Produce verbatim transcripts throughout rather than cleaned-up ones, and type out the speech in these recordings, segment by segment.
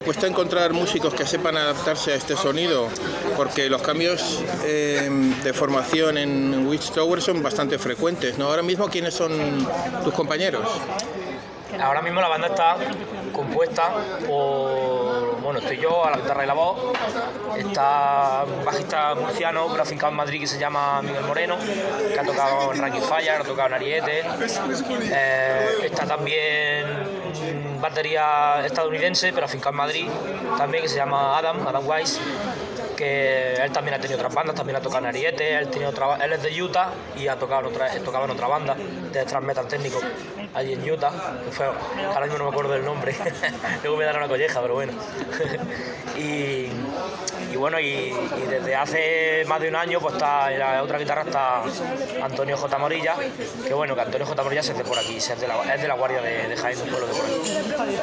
Cuesta encontrar músicos que sepan adaptarse a este sonido, porque los cambios eh, de formación en Witch Tower son bastante frecuentes, ¿no? Ahora mismo, ¿quiénes son tus compañeros? Ahora mismo la banda está compuesta por, bueno, estoy yo a la guitarra y la voz, está un bajista murciano, pero afincado en Madrid, que se llama Miguel Moreno, que ha tocado en Ranking Fire, ha tocado en Ariete, eh, está también batería estadounidense, pero afincado en Madrid, también, que se llama Adam, Adam Wise, que él también ha tenido otras bandas, también ha tocado en Ariete, él, tiene otra, él es de Utah y ha tocado en otra, tocaba en otra banda de thrash metal técnico allí en Utah, que fue, ahora mismo no me acuerdo del nombre, luego me dará una colleja, pero bueno. y, y bueno, y, y desde hace más de un año, pues está en la otra guitarra está Antonio J. Morilla, que bueno, que Antonio J. Morilla es de por aquí, es de la, es de la Guardia de, de Jaén, un pueblo de por aquí.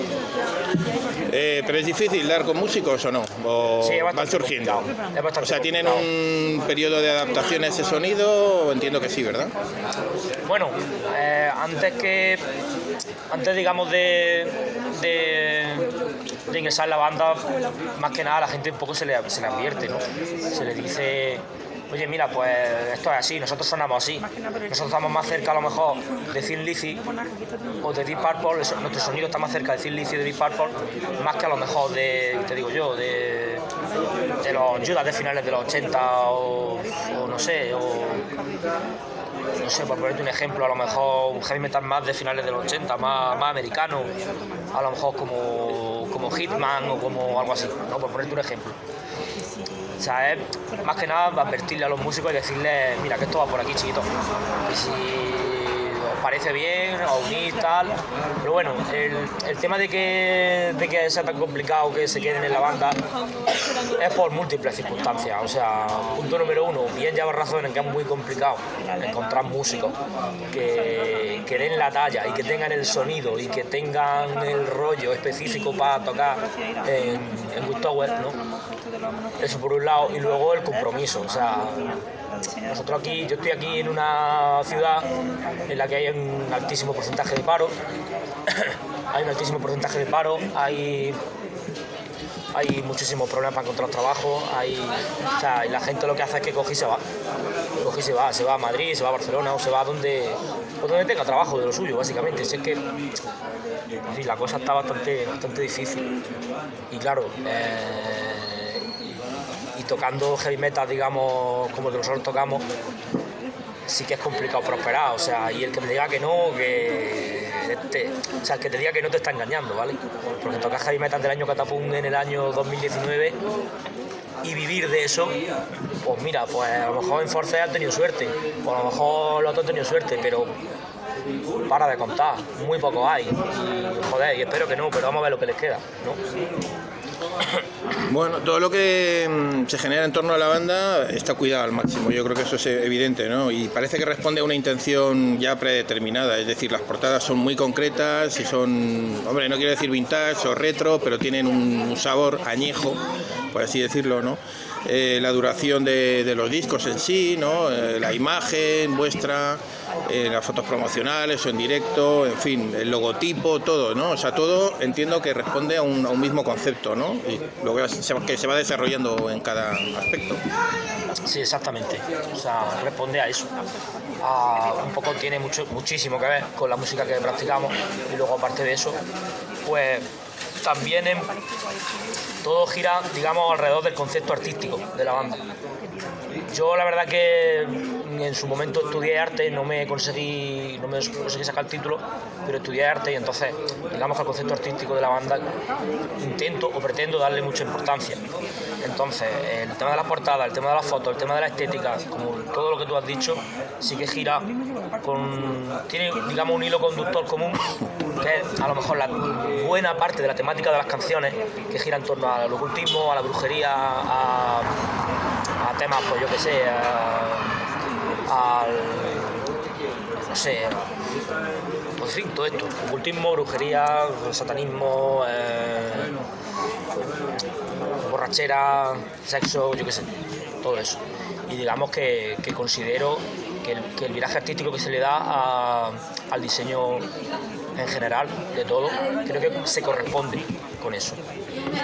Eh, ¿Pero es difícil dar con músicos o no? ¿O sí, van surgiendo? O sea, ¿tienen un periodo de adaptación a ese sonido? Entiendo que sí, ¿verdad? Bueno, eh, antes que... Antes, digamos, de, de, de ingresar en la banda, más que nada la gente un poco se le, se le advierte, ¿no? Se le dice... Oye, mira, pues esto es así, nosotros sonamos así. Nosotros estamos más cerca a lo mejor de Thin Lizzy o de Deep Purple, eso, nuestro sonido está más cerca de Thin Lizzy y de Deep Purple, más que a lo mejor de, te digo yo, de, de los Judas de finales de los ochenta o, o no sé, o... No sé, por ponerte un ejemplo, a lo mejor un heavy metal más de finales de los ochenta, más, más americano, a lo mejor como, como Hitman o como algo así, ¿no? Por ponerte un ejemplo. O sea, es más que nada advertirle a los músicos y decirles, mira, que esto va por aquí, chiquito. Y si os parece bien, os unís, tal. Pero bueno, el, el tema de que, de que sea tan complicado que se queden en la banda es por múltiples circunstancias. O sea, punto número uno, bien lleva razón en que es muy complicado encontrar músicos que, que den la talla y que tengan el sonido y que tengan el rollo específico para tocar en, en Witch Tower, ¿no? Eso por un lado, y luego el compromiso. O sea, nosotros aquí, yo estoy aquí en una ciudad en la que hay un altísimo porcentaje de paro, hay un altísimo porcentaje de paro, hay, hay muchísimos problemas para encontrar trabajo, hay, o sea, y la gente lo que hace es que coge y se va, coge y se va, se va a Madrid, se va a Barcelona o se va a donde, o donde tenga trabajo de lo suyo, básicamente. Si es que sí, la cosa está bastante, bastante difícil y claro, eh, y tocando heavy metal, digamos, como que nosotros tocamos, sí que es complicado prosperar, o sea, y el que me diga que no, que este, o sea, el que te diga que no te está engañando, ¿vale? Porque tocar heavy metal del año Catapum en el año dos mil diecinueve y vivir de eso, pues mira, pues a lo mejor en Force han tenido suerte, o a lo mejor los otros han tenido suerte, pero para de contar, muy poco hay, y joder, y espero que no, pero vamos a ver lo que les queda, ¿no? Bueno, todo lo que mm, se genera en torno a la banda está cuidado al máximo, yo creo que eso es evidente, ¿no? Y parece que responde a una intención ya predeterminada, es decir, las portadas son muy concretas y son, hombre, no quiero decir vintage o retro, pero tienen un, un sabor añejo, por así decirlo, ¿no? Eh, la duración de, de los discos en sí, ¿no? Eh, la imagen vuestra, eh, las fotos promocionales o en directo, en fin, el logotipo, todo, ¿no? O sea, todo entiendo que responde a un, a un mismo concepto, ¿no? Y luego que se va desarrollando en cada aspecto. Sí, exactamente. O sea, responde a eso. A, un poco tiene mucho, muchísimo que ver con la música que practicamos y luego aparte de eso, pues también en, todo gira, digamos, alrededor del concepto artístico de la banda. Yo la verdad que en su momento estudié arte, no me conseguí, no me conseguí sacar el título, pero estudié arte y entonces digamos que al concepto artístico de la banda intento o pretendo darle mucha importancia. Entonces el tema de las portadas, el tema de las fotos, el tema de la estética, como todo lo que tú has dicho, sí que gira con, tiene digamos un hilo conductor común, que es a lo mejor la buena parte de la temática de las canciones, que gira en torno al ocultismo, a la brujería, a, a temas, pues yo que sé, a, al, no sé, pues en fin, todo esto, ocultismo, brujería, satanismo, eh, borrachera, sexo, yo qué sé, todo eso. Y digamos que, que considero que el, que el viraje artístico que se le da a, al diseño en general de todo, creo que se corresponde con eso.